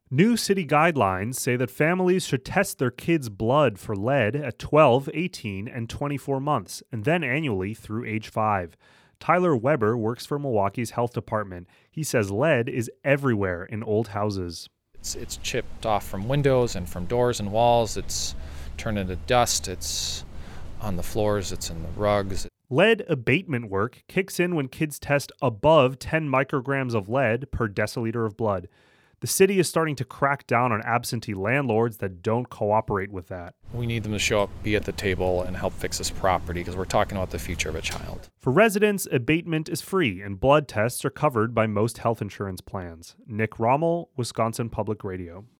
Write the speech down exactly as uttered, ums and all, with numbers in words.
New city guidelines say that families should test their kids' blood for lead at twelve, eighteen, and twenty-four months, and then annually through age five. Tyler Weber works for Milwaukee's health department. He says lead is everywhere in old houses. It's, it's chipped off from windows and from doors and walls. It's turned into dust. It's on the floors. It's in the rugs. Lead abatement work kicks in when kids test above ten micrograms of lead per deciliter of blood. The city is starting to crack down on absentee landlords that don't cooperate with that. We need them to show up, be at the table, and help fix this property because we're talking about the future of a child. For residents, abatement is free and blood tests are covered by most health insurance plans. Nick Rommel, Wisconsin Public Radio.